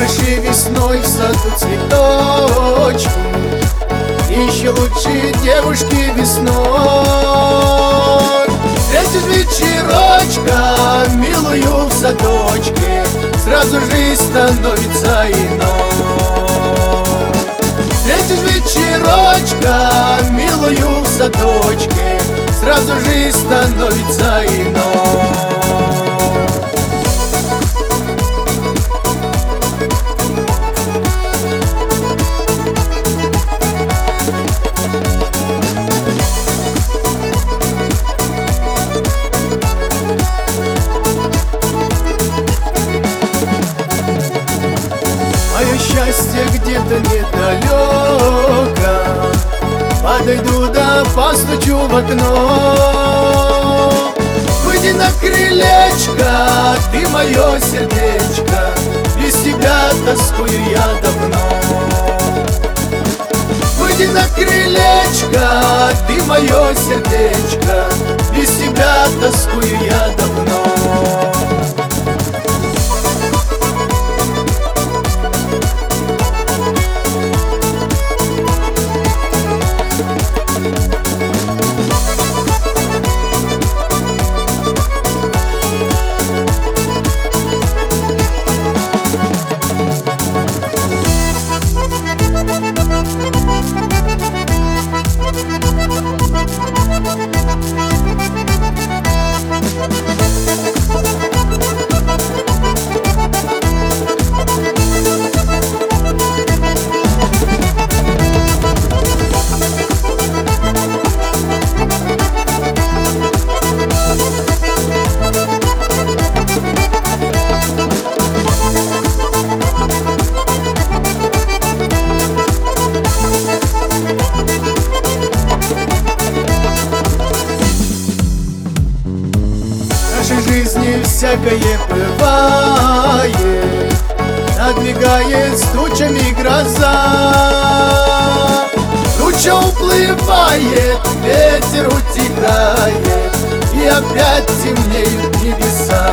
Хороши весной в саду цветочки, еще лучше девушки весной. Встретишь вечерочка, милую в садочке, сразу жизнь становится иной. Встретишь вечерочка, милую в садочке, сразу жизнь становится иной. Мое счастье где-то недалеко, подойду да постучу в окно. Выйди на крылечко, ты мое сердечко, без тебя тоскую я давно. Выйди на крылечко, ты мое сердечко, без тебя тоскую я давно. В нашей жизни всякое бывает, надвигает с тучами гроза. Туча уплывает, ветер утихает, и опять темнеют небеса.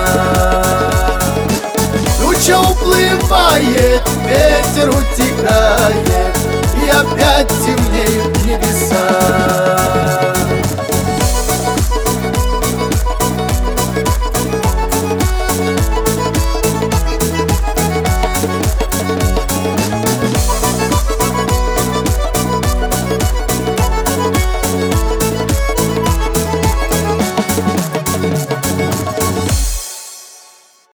Туча уплывает, ветер утихает, и опять темнеют небеса.